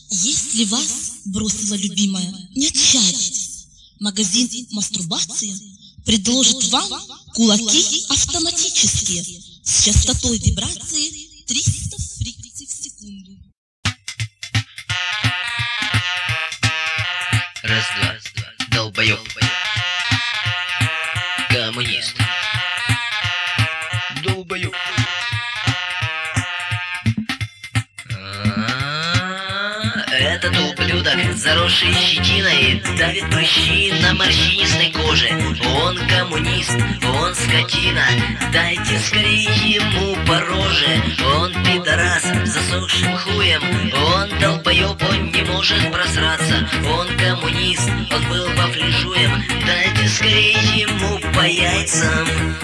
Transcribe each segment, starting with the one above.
Если вас бросила любимая, не отчаивайтесь. Магазин мастурбации предложит вам кулаки автоматические с частотой вибрации 300 фрикций в секунду. Раз-два, долбоёб, коммунист, долбоёб. Этот ублюдок, заросший щетиной, давит прыщи на морщинистой коже. Он коммунист, он скотина, дайте скорее ему по роже. Он пидорас с засохшим хуем, он долбоёб, он не может просраться. Он коммунист, он был вафлижуем, дайте скорее ему по яйцам.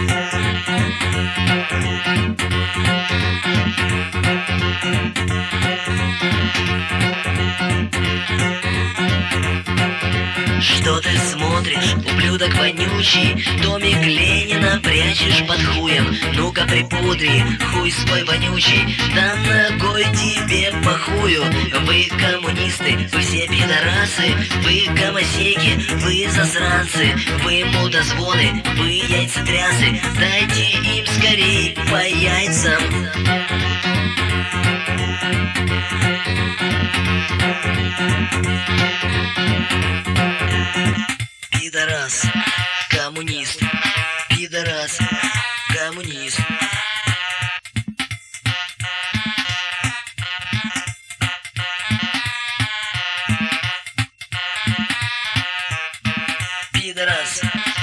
Что ты смотришь, ублюдок вонючий? Томик Ленина прячешь под хуем. Ну-ка припудри, хуй свой вонючий, да ногой тебе по хую. Вы коммунисты, вы все пидорасы, вы гомосеки, вы засранцы, вы мудозвоны, вы яйцетрясы, дайте им скорей по яйцам. Пидорас, коммунист, пидорас, коммунист. Пидорас.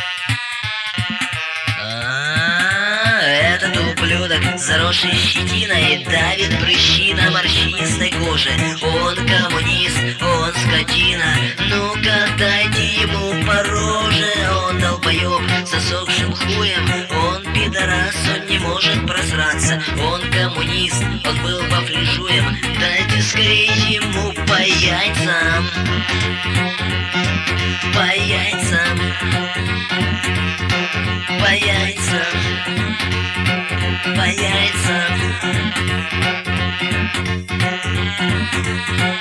Этот ублюдок, заросший щетиной, давит прыщи на морщинистой коже. Он коммунист, он скотина, ну-ка дайте ему по роже. Он долбоёб с засохшим хуем, он пидорас, он не может просраться. Он коммунист, он был вафлижуем, дайте скорее ему по яйцам. По яйцам. По яйцам. По яйцам.